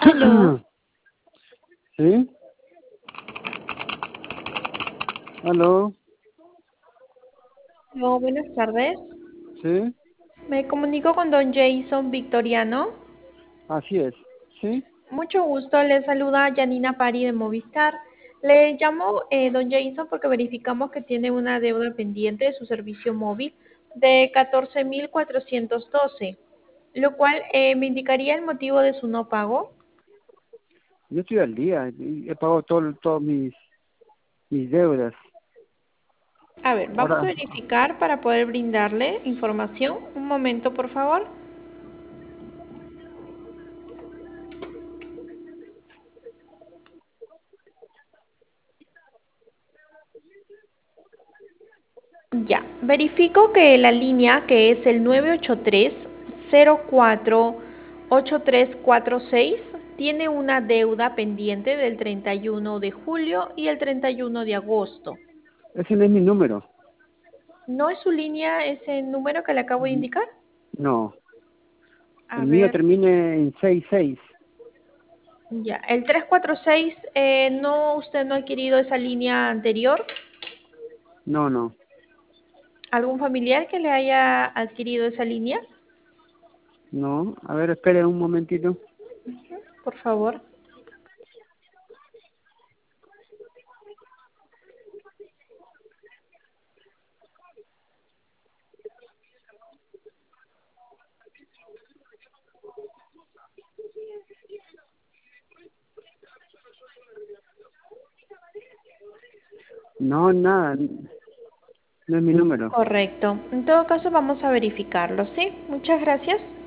Aló, ¿Sí? ¿Aló? no, buenas tardes. ¿Sí? Me comunico con don Jason Victoriano. Así es. ¿Sí? Mucho gusto, le saluda Janina Pari de Movistar. Le llamo don Jason porque verificamos que tiene una deuda pendiente de su servicio móvil de 14.412, lo cual me indicaría el motivo de su no pago. Yo estoy al día y he pagado todos mis deudas. A ver, vamos a Ahora, verificar para poder brindarle información. Un momento, por favor. Ya, verifico que la línea que es el 983-048346 tiene una deuda pendiente del 31 de julio y el 31 de agosto. ese no es mi número. ¿No es su línea ese número que le acabo de indicar? No. A El mío ver, termina en 66. ya, el 346, no, usted no ha adquirido esa línea anterior. No, no. ¿Algún familiar que le haya adquirido esa línea? No. A ver, espere un momentito. Por favor. No, nada. No es mi número. Correcto. En todo caso, vamos a verificarlo, ¿sí? Muchas gracias.